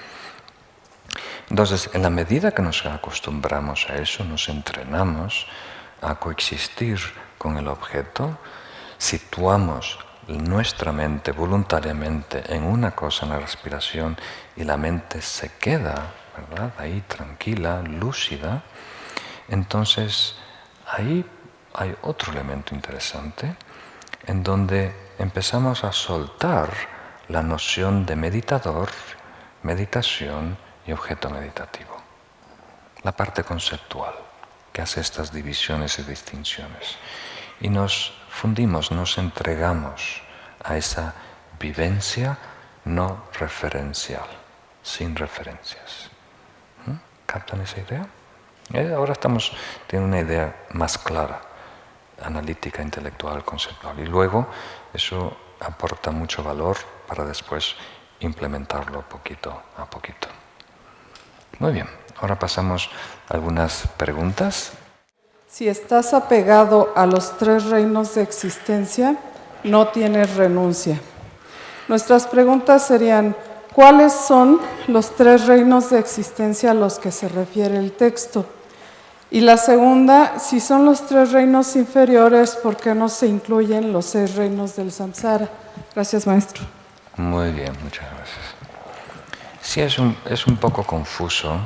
Entonces, en la medida que nos acostumbramos a eso, nos entrenamos a coexistir con el objeto, situamos nuestra mente voluntariamente en una cosa, en la respiración, y la mente se queda, ¿verdad?, ahí tranquila, lúcida. Entonces, ahí hay otro elemento interesante en donde empezamos a soltar la noción de meditador, meditación y objeto meditativo. La parte conceptual que hace estas divisiones y distinciones. Y nos fundimos, nos entregamos a esa vivencia no referencial, sin referencias. ¿Captan esa idea? Ahora estamos teniendo una idea más clara, analítica, intelectual, conceptual. Y luego eso aporta mucho valor para después implementarlo poquito a poquito. Muy bien, ahora pasamos a algunas preguntas.
Si estás apegado a los 3 reinos de existencia, no tienes renuncia. Nuestras preguntas serían, ¿cuáles son los 3 reinos de existencia a los que se refiere el texto? Y la segunda, si son los 3 reinos inferiores, ¿por qué no se incluyen los 6 reinos del samsara? Gracias, maestro.
Muy bien, muchas gracias. Sí, es un poco confuso.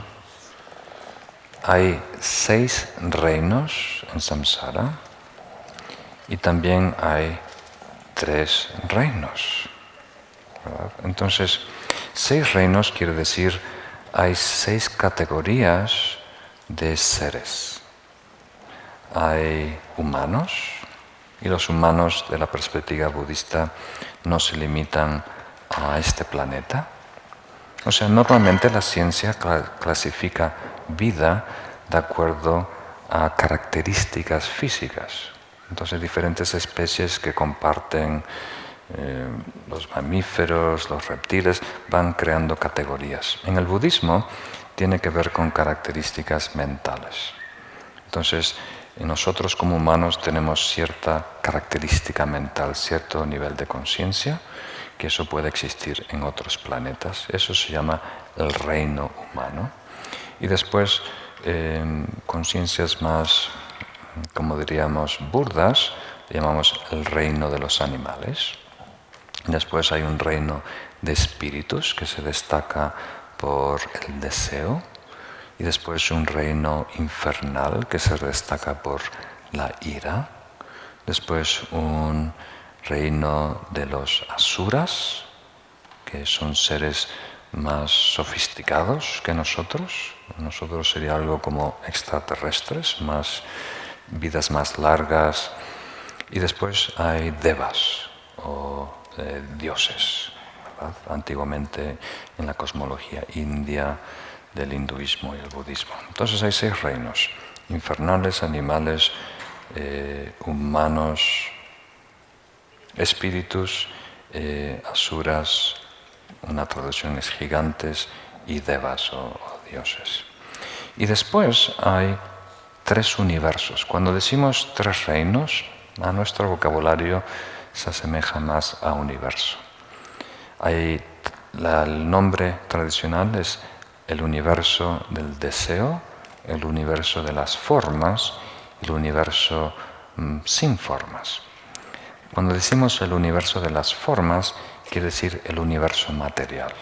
Hay 6 reinos en samsara y también hay 3 reinos, ¿verdad? Entonces, 6 reinos quiere decir hay 6 categorías de seres. Hay humanos, Y los humanos, de la perspectiva budista, no se limitan a este planeta. O sea, normalmente la ciencia clasifica vida de acuerdo a características físicas. Entonces, diferentes especies que comparten los mamíferos, los reptiles, van creando categorías. En el budismo tiene que ver con características mentales. Entonces, nosotros como humanos tenemos cierta característica mental, cierto nivel de conciencia, que eso puede existir en otros planetas. Eso se llama el reino humano. Y después, conciencias más, como diríamos, burdas, llamamos el reino de los animales. Después hay un reino de espíritus que se destaca por el deseo. Y después un reino infernal que se destaca por la ira. Después un reino de los asuras, que son seres más sofisticados que nosotros. Nosotros sería algo como extraterrestres, vidas más largas. Y después hay devas o dioses, ¿verdad? Antiguamente en la cosmología india, del hinduismo y el budismo. Entonces hay 6 reinos: infernales, animales, humanos, espíritus, asuras, una traducción es gigantes, y devas o dioses. Y después hay 3 universos. Cuando decimos 3 reinos, a nuestro vocabulario se asemeja más a universo. El nombre tradicional es el universo del deseo, el universo de las formas y el universo sin formas. Cuando decimos el universo de las formas, quiere decir el universo material.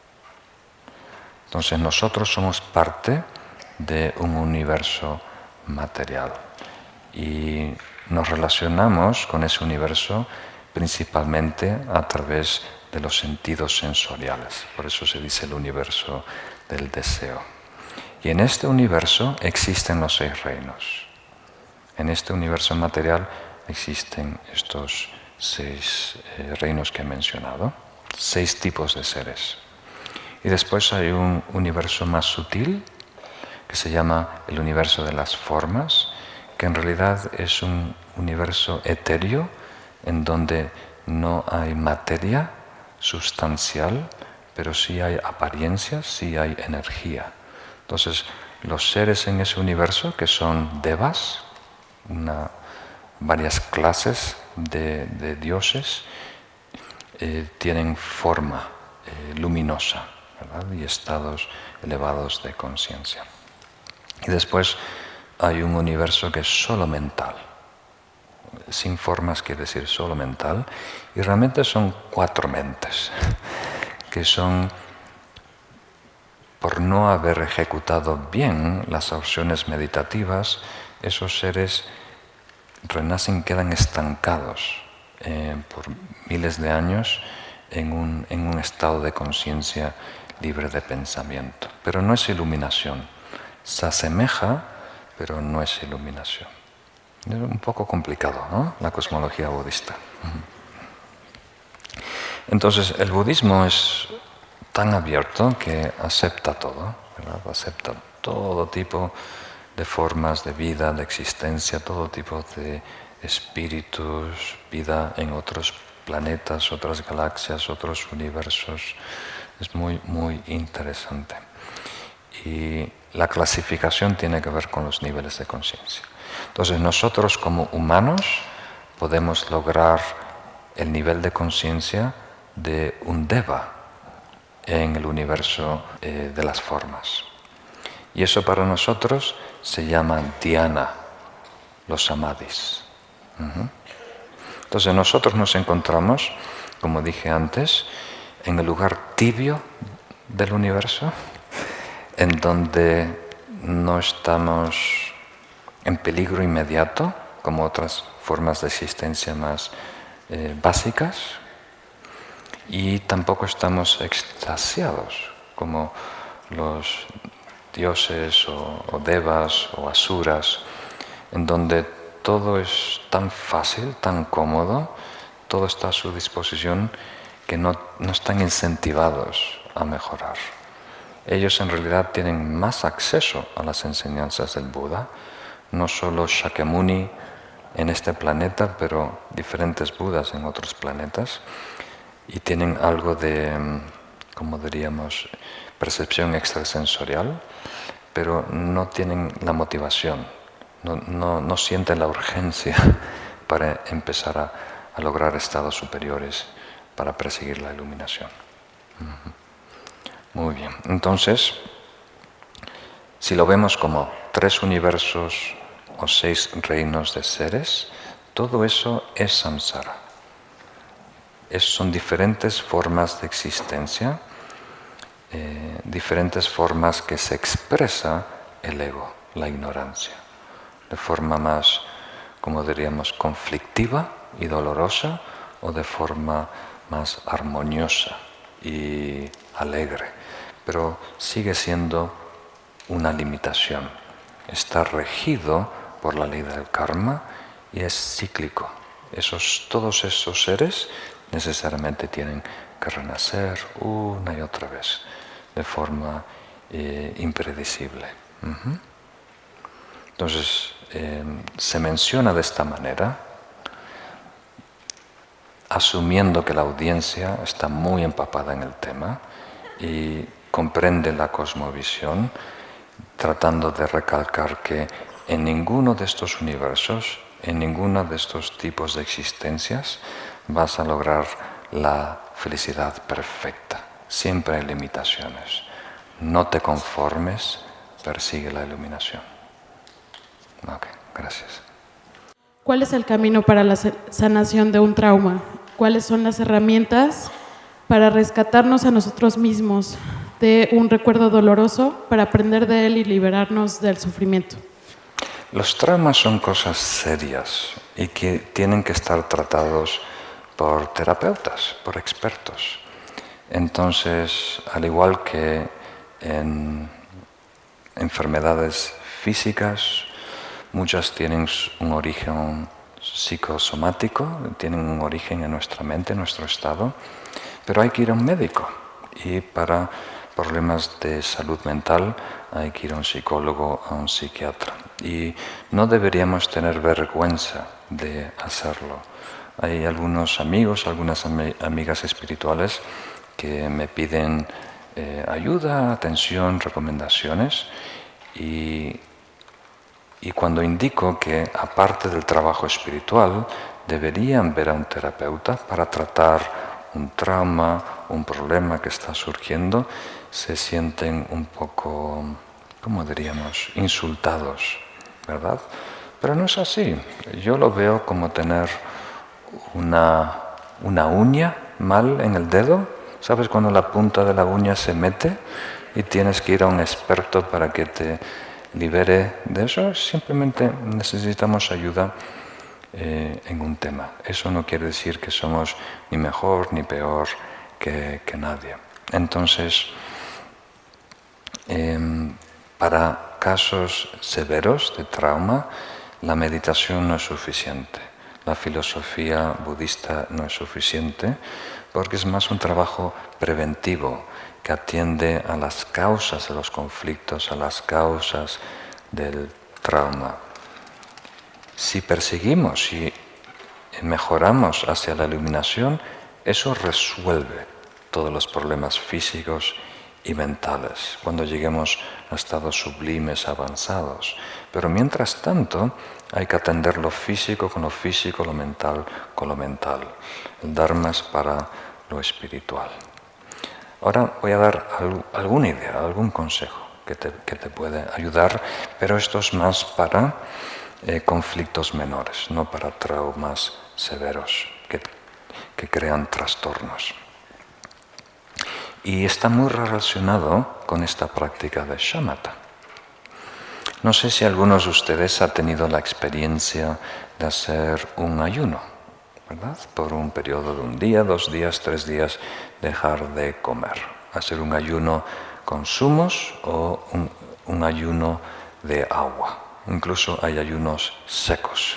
Entonces nosotros somos parte de un universo material y nos relacionamos con ese universo principalmente a través de los sentidos sensoriales. Por eso se dice el universo del deseo. Y en este universo existen los 6 reinos. En este universo material existen estos 6 reinos que he mencionado, 6 tipos de seres. Y después hay un universo más sutil que se llama el universo de las formas, que en realidad es un universo etéreo en donde no hay materia sustancial, pero sí hay apariencias, sí hay energía. Entonces, los seres en ese universo, que son devas, varias clases de dioses, tienen forma luminosa, ¿verdad? Y estados elevados de conciencia. Y después hay un universo que es solo mental. Sin formas quiere decir solo mental. Y realmente son 4 mentes, que son, por no haber ejecutado bien las opciones meditativas, esos seres renacen, quedan estancados por miles de años en un estado de conciencia libre de pensamiento. Pero no es iluminación. Se asemeja, pero no es iluminación. Es un poco complicado, ¿no? La cosmología budista. Entonces, el budismo es tan abierto que acepta todo, ¿verdad? Acepta todo tipo de formas de vida, de existencia, todo tipo de espíritus, vida en otros planetas, otras galaxias, otros universos. Es muy, muy interesante. Y la clasificación tiene que ver con los niveles de conciencia. Entonces, nosotros como humanos podemos lograr el nivel de conciencia de un deva en el universo de las formas. Y eso para nosotros se llama dhyana, los samadhis. Entonces nosotros nos encontramos, como dije antes, en el lugar tibio del universo, en donde no estamos en peligro inmediato, como otras formas de existencia más básicas, y tampoco estamos extasiados, como los dioses o devas o asuras, en donde todo es tan fácil, tan cómodo, todo está a su disposición, que no están incentivados a mejorar. Ellos en realidad tienen más acceso a las enseñanzas del Buda, no solo Shakyamuni en este planeta, pero diferentes Budas en otros planetas, y tienen algo de, como diríamos, percepción extrasensorial, pero no tienen la motivación, no sienten la urgencia para empezar a lograr estados superiores, para perseguir la iluminación. Muy bien, entonces, si lo vemos como 3 universos o 6 reinos de seres, todo eso es samsara. Son diferentes formas de existencia, diferentes formas que se expresa el ego, la ignorancia, de forma más, como diríamos, conflictiva y dolorosa, o de forma más armoniosa y alegre, pero sigue siendo una limitación. Está regido por la ley del karma y es cíclico. Todos esos seres necesariamente tienen que renacer una y otra vez, de forma impredecible. Entonces, se menciona de esta manera, asumiendo que la audiencia está muy empapada en el tema y comprende la cosmovisión, tratando de recalcar que en ninguno de estos universos, en ninguno de estos tipos de existencias, vas a lograr la felicidad perfecta. Siempre hay limitaciones. No te conformes, persigue la iluminación. Ok, gracias.
¿Cuál es el camino para la sanación de un trauma? ¿Cuáles son las herramientas para rescatarnos a nosotros mismos de un recuerdo doloroso, para aprender de él y liberarnos del sufrimiento?
Los traumas son cosas serias y que tienen que estar tratados por terapeutas, por expertos. Entonces, al igual que en enfermedades físicas, muchas tienen un origen psicosomático, tienen un origen en nuestra mente, en nuestro estado, pero hay que ir a un médico. Y para problemas de salud mental hay que ir a un psicólogo, a un psiquiatra. Y no deberíamos tener vergüenza de hacerlo. Hay algunos amigos, algunas amigas espirituales que me piden ayuda, atención, recomendaciones, y cuando indico que aparte del trabajo espiritual deberían ver a un terapeuta para tratar un trauma, un problema que está surgiendo, se sienten un poco, ¿cómo diríamos?, insultados, ¿verdad? Pero no es así. Yo lo veo como tener una uña mal en el dedo. ¿Sabes cuando la punta de la uña se mete y tienes que ir a un experto para que te libere de eso? Simplemente necesitamos ayuda en un tema. Eso no quiere decir que somos ni mejor ni peor que nadie. Entonces, para casos severos de trauma, la meditación no es suficiente. La filosofía budista no es suficiente, porque es más un trabajo preventivo que atiende a las causas de los conflictos, a las causas del trauma. Si perseguimos y mejoramos hacia la iluminación, eso resuelve todos los problemas físicos y mentales, cuando lleguemos a estados sublimes, avanzados. Pero mientras tanto, hay que atender lo físico con lo físico, lo mental con lo mental. El Dharma es para lo espiritual. Ahora voy a dar alguna idea, algún consejo que te puede ayudar, pero esto es más para conflictos menores, no para traumas severos que crean trastornos. Y está muy relacionado con esta práctica de shamatha. No sé si algunos de ustedes han tenido la experiencia de hacer un ayuno, ¿verdad? Por un periodo de 1 día, 2 días, 3 días, dejar de comer. Hacer un ayuno con zumos o un ayuno de agua. incluso hay ayunos secos.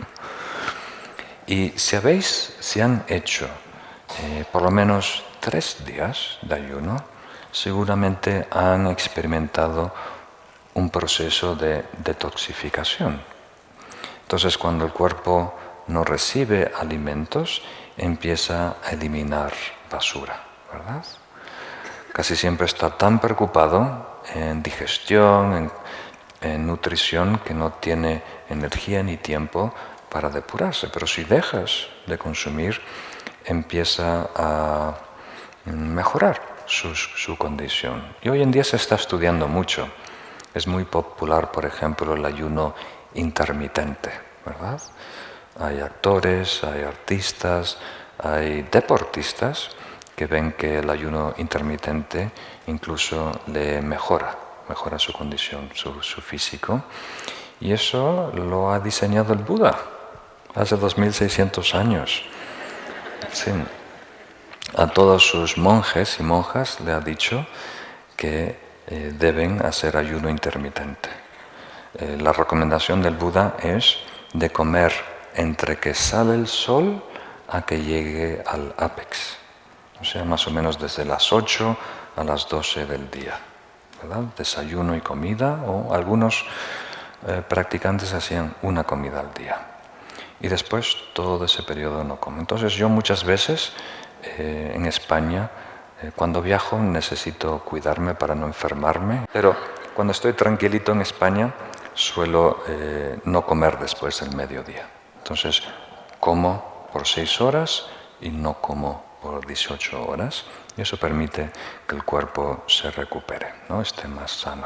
Y si han hecho por lo menos 3 días de ayuno, seguramente han experimentado un proceso de detoxificación. Entonces, cuando el cuerpo no recibe alimentos, empieza a eliminar basura, ¿verdad? Casi siempre está tan preocupado en digestión, en nutrición, que no tiene energía ni tiempo para depurarse. Pero si dejas de consumir, empieza a mejorar su condición. Y hoy en día se está estudiando mucho. Es muy popular, por ejemplo, el ayuno intermitente, ¿verdad? Hay actores, hay artistas, hay deportistas que ven que el ayuno intermitente incluso le mejora su condición, su físico. Y eso lo ha diseñado el Buda hace 2600 años. Sí. A todos sus monjes y monjas le ha dicho que deben hacer ayuno intermitente. La recomendación del Buda es de comer entre que sale el sol a que llegue al ápex. O sea, más o menos desde las 8 a las 12 del día, ¿verdad? Desayuno y comida, o algunos practicantes hacían una comida al día. Y después todo ese periodo no comen. Entonces yo muchas veces en España, cuando viajo, necesito cuidarme para no enfermarme, pero cuando estoy tranquilito en España suelo no comer después del mediodía. Entonces como por 6 horas y no como por 18 horas, y eso permite que el cuerpo se recupere, ¿no? Esté más sano.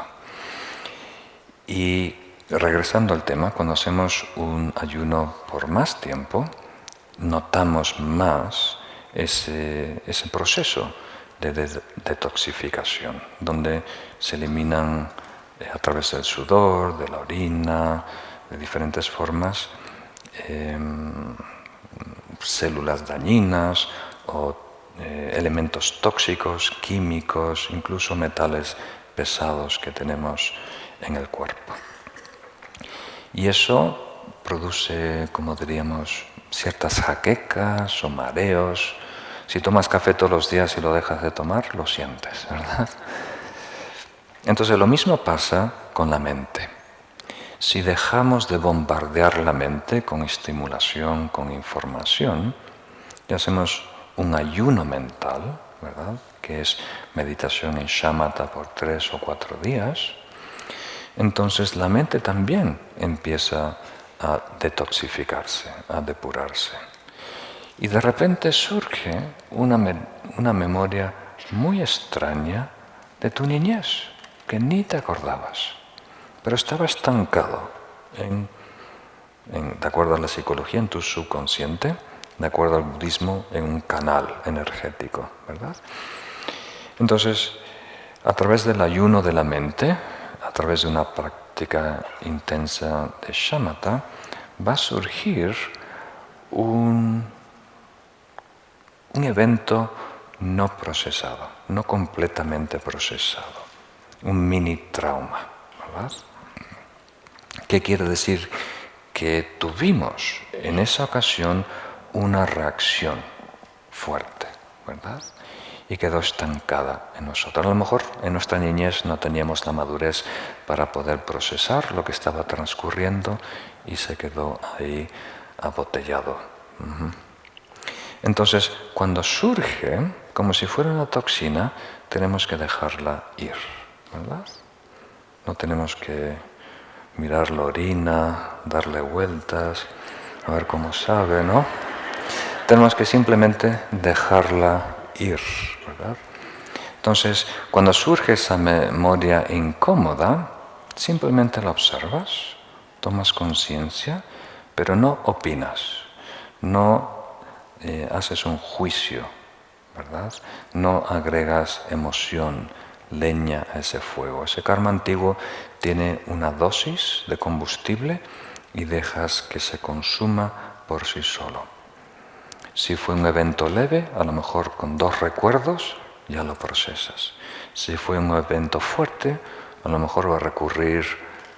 Y regresando al tema, cuando hacemos un ayuno por más tiempo, notamos más ese proceso de detoxificación, donde se eliminan a través del sudor, de la orina, de diferentes formas, células dañinas o elementos tóxicos, químicos, incluso metales pesados que tenemos en el cuerpo. Y eso produce, como diríamos, ciertas jaquecas o mareos. Si tomas café todos los días y lo dejas de tomar, lo sientes, ¿verdad? Entonces lo mismo pasa con la mente. Si dejamos de bombardear la mente con estimulación, con información, y hacemos un ayuno mental, ¿verdad?, que es meditación en shamatha por 3 o 4 días, entonces la mente también empieza a detoxificarse, a depurarse. Y de repente surge una memoria muy extraña de tu niñez, que ni te acordabas, pero estaba estancado de acuerdo a la psicología, en tu subconsciente, de acuerdo al budismo, en un canal energético, ¿verdad? Entonces, a través del ayuno de la mente, a través de una práctica intensa de shamatha, va a surgir un evento no procesado, no completamente procesado, un mini trauma, ¿verdad? ¿Qué quiere decir? Que tuvimos en esa ocasión una reacción fuerte, ¿verdad? Y quedó estancada en nosotros. A lo mejor en nuestra niñez no teníamos la madurez para poder procesar lo que estaba transcurriendo y se quedó ahí abotellado. Entonces, cuando surge, como si fuera una toxina, tenemos que dejarla ir, ¿verdad? No tenemos que mirar la orina, darle vueltas, a ver cómo sabe, ¿no? Tenemos que simplemente dejarla ir, ¿verdad? Entonces, cuando surge esa memoria incómoda, simplemente la observas, tomas conciencia, pero no opinas, no haces un juicio, ¿verdad? No agregas emoción, leña a ese fuego. Ese karma antiguo tiene una dosis de combustible y dejas que se consuma por sí solo. Si fue un evento leve, a lo mejor con 2 recuerdos ya lo procesas. Si fue un evento fuerte, a lo mejor va a recurrir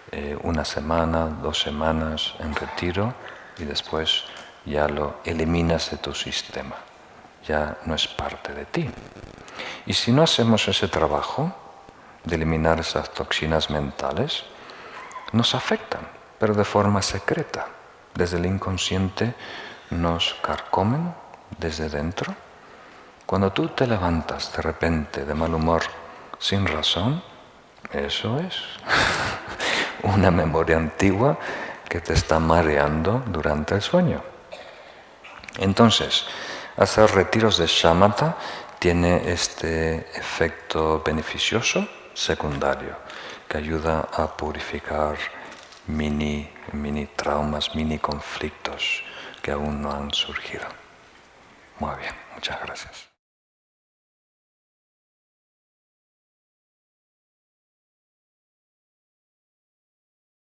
una semana, 2 semanas en retiro y después ya lo eliminas de tu sistema. Ya no es parte de ti. Y si no hacemos ese trabajo de eliminar esas toxinas mentales, nos afectan, pero de forma secreta. Desde el inconsciente nos carcomen desde dentro. Cuando tú te levantas de repente de mal humor sin razón, eso es una memoria antigua que te está mareando durante el sueño. Entonces, hacer retiros de shamatha tiene este efecto beneficioso secundario que ayuda a purificar mini traumas, mini conflictos que aún no han surgido. Muy bien, muchas gracias.